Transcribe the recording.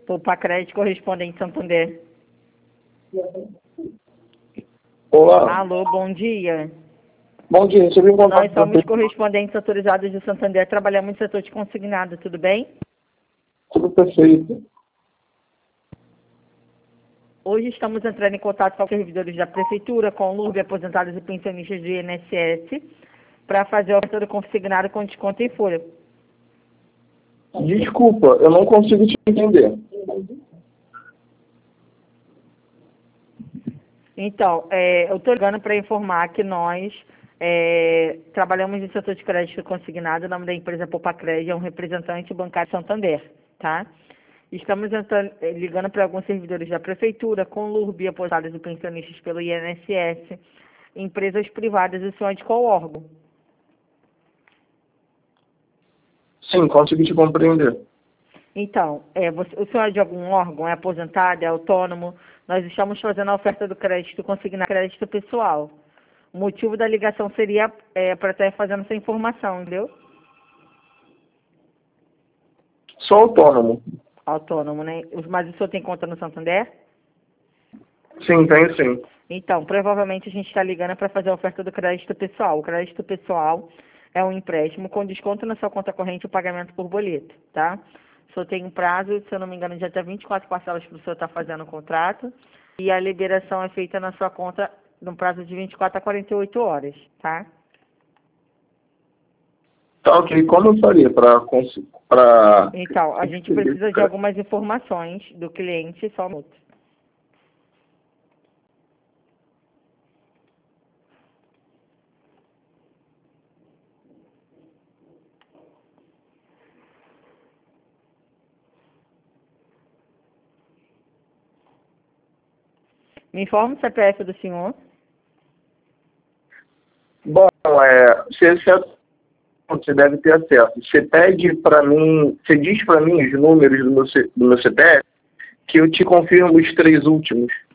Poupa Crédito Correspondente Santander. Olá. Alô, bom dia. Bom dia, recebi um contato. Nós somos correspondentes autorizados de Santander, trabalhamos no setor de consignado, tudo bem? Tudo perfeito. Hoje estamos entrando em contato com os servidores da Prefeitura, com o LURB, aposentados e pensionistas do INSS, para fazer a oferta do consignado com desconto em folha. Desculpa, eu não consigo te entender. Então, eu estou ligando para informar que nós trabalhamos no setor de crédito consignado. O nome da empresa é Poupa Crédito, é um representante bancário Santander, tá? Estamos ligando para alguns servidores da Prefeitura, com LURB, aposentados e pensionistas pelo INSS, empresas privadas. O senhor é de qual órgão? Sim, consigo te compreender. Então, o senhor é de algum órgão? É aposentado? É autônomo? Nós estamos fazendo a oferta do crédito consignado, crédito pessoal. O motivo da ligação seria para estar fazendo essa informação, entendeu? Sou autônomo. Autônomo, né? Mas o senhor tem conta no Santander? Sim, tenho sim. Então, provavelmente a gente está ligando para fazer a oferta do crédito pessoal. O crédito pessoal é um empréstimo com desconto na sua conta corrente e o pagamento por boleto, tá? O senhor tem um prazo, se eu não me engano, de até 24 parcelas para o senhor estar fazendo o contrato. E a liberação é feita na sua conta num prazo de 24 a 48 horas, tá? Tá ok, como eu faria para Então, a gente precisa de algumas informações do cliente, só um minuto. Me informa o CPF do senhor. Bom, você deve ter acesso. Você pede para mim, você diz para mim os números do meu CPF, que eu te confirmo os 3 últimos.